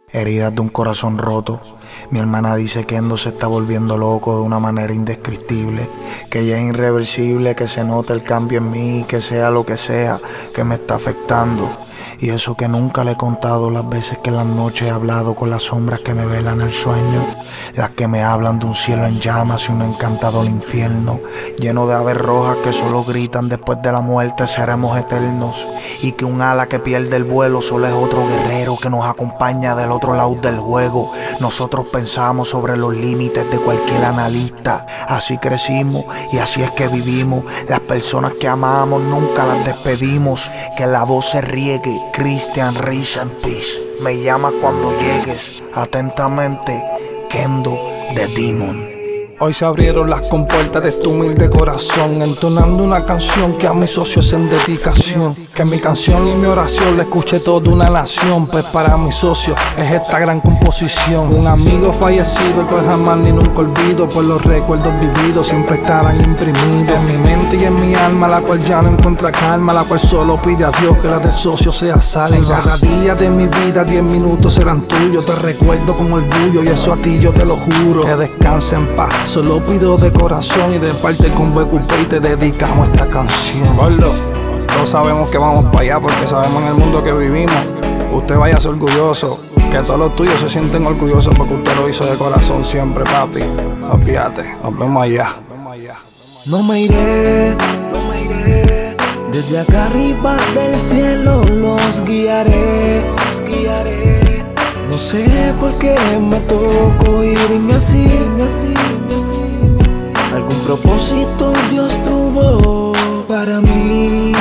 Heridas de un corazón roto. Mi hermana dice que Endo se está volviendo loco de una manera indescriptible, que ya es irreversible, que se note el cambio en mí, que sea lo que sea, que me está afectando. Y eso que nunca le he contado, las veces que en las noches he hablado con las sombras que me velan el sueño, las que me hablan de un cielo en llamas y un encantador infierno, lleno de aves rojas que solo gritan después de la muerte seremos eternos, y que un ala que pierde el vuelo solo es otro guerrero que nos acompaña del otro lado del juego. Nosotros pensamos sobre los límites de cualquier analista, así crecimos y así es que vivimos. Las personas que amamos nunca las despedimos, que la voz se riegue. Christian Rich and Peace. Me llamas cuando llegues. Atentamente, Kendo the Demon. Hoy se abrieron las compuertas de tu humilde corazón, entonando una canción que a mis socios en dedicación. Que mi canción y mi oración la escuche toda una nación, pues para mis socios es esta gran composición. Un amigo fallecido, el cual jamás ni nunca olvido, por los recuerdos vividos siempre estarán imprimidos en mi mente y en mi alma, la cual ya no encuentra calma, la cual solo pide a Dios que la del socio sea salva. En cada día de mi vida 10 minutos serán tuyos, te recuerdo con orgullo y eso a ti yo te lo juro. Que descanse en paz. Solo pido de corazón y de parte con BQP y te dedicamos esta canción. Gordo, todos sabemos que vamos para allá porque sabemos en el mundo que vivimos. Usted váyase orgulloso, que todos los tuyos se sienten orgullosos porque usted lo hizo de corazón siempre, papi. Olvídate, nos vemos allá. No me iré, desde acá arriba del cielo los guiaré. No sé por qué me tocó irme así. Algún propósito Dios tuvo para mí.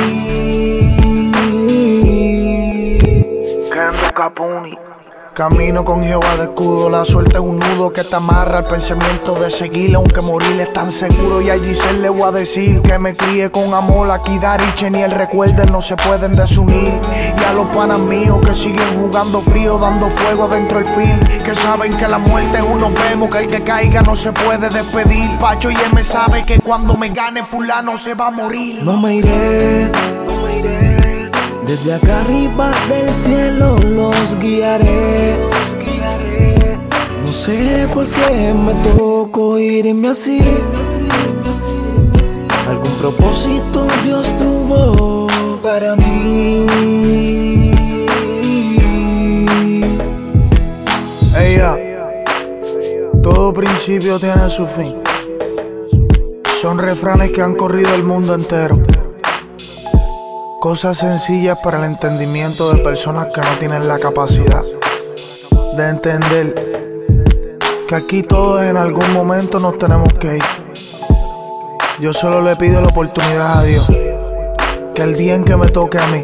Kendo Capuni. Camino con Jehová de escudo, la suerte es un nudo que te amarra al pensamiento de seguir, aunque morir es tan seguro. Y a Giselle le voy a decir que me críe con amor, aquí Dariche ni el recuerden no se pueden desunir. Y a los panas míos que siguen jugando frío, dando fuego adentro el fil, que saben que la muerte es unos vemos, que el que caiga no se puede despedir. Pacho y él me sabe que cuando me gane fulano se va a morir. No me iré, desde acá arriba del cielo los guiaré. No sé por qué me tocó irme así. Algún propósito Dios tuvo para mí. Ella, todo principio tiene su fin. Son refranes que han corrido el mundo entero. Cosas sencillas para el entendimiento de personas que no tienen la capacidad de entender que aquí todos en algún momento nos tenemos que ir. Yo solo le pido la oportunidad a Dios que el día en que me toque a mí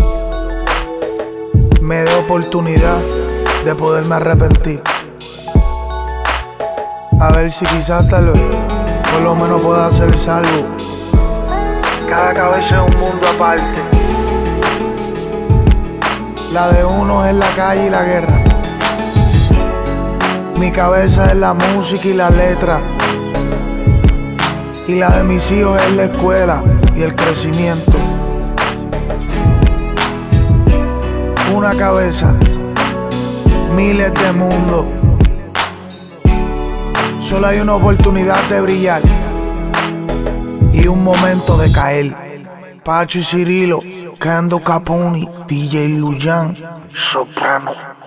me dé oportunidad de poderme arrepentir. A ver si quizás tal vez por lo menos pueda ser salvo. Cada cabeza es un mundo aparte. La de uno es la calle y la guerra. Mi cabeza es la música y la letra. Y la de mis hijos es la escuela y el crecimiento. Una cabeza, miles de mundos. Solo hay una oportunidad de brillar y un momento de caer. Pacho y Cirilo, Kendo Capuni, DJ Luyan, Soprano.